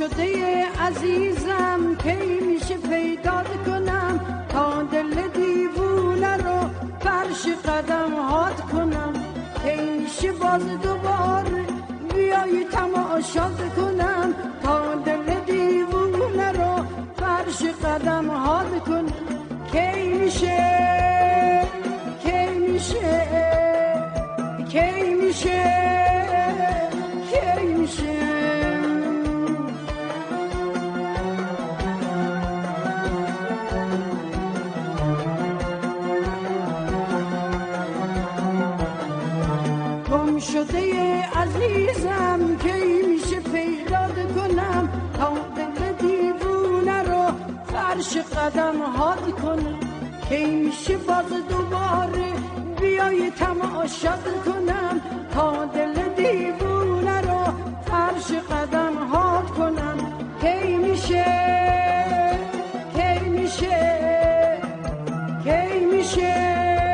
شده عزیزم کی میشه پیدا کنم تا دل دیوونه رو فرش قدم هات کنم کی میشه باز دوباره بیای تماشات کنم تا دل دیوونه رو فرش قدم هات کنم کی میشه کی میشه کی میشه کی میشه گم شده عزیزم کی میشه پیدا کنم تا دل دیوونه رو فرش قدم هات کنم کی میشه باز دوباره بیای تماشات کنم تا دل دیوونه رو فرش قدم هات کنم کی میشه کی میشه کی میشه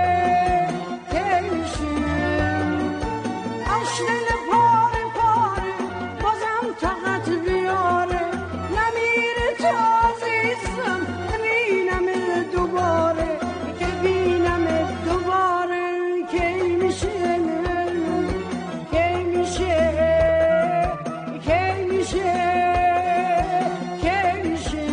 دل پاره پاره بازم طاقت بیاره نمیره تا عزیزم ببینم دوباره که بینم دوباره کی میشه کی میشه کی میشه کی میشه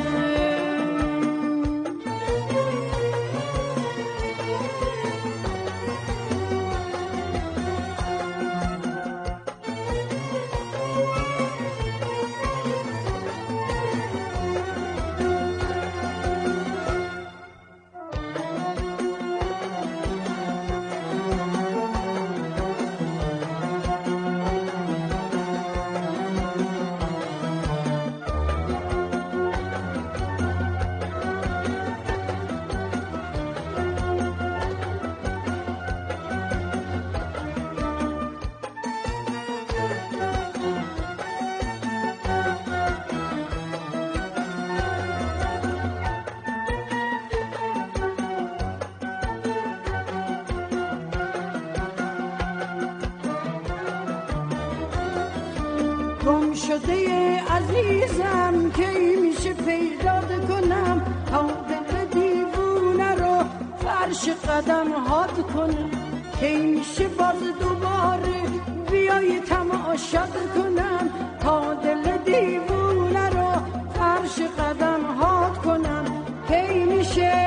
گم شده عزیزم کی میشه پیدا کنم تا دل دیوونه رو فرش قدم هات کنم کی میشه باز دوباره بیای تماشات کنم تا دل دیوونه رو فرش قدم هات کنم کی میشه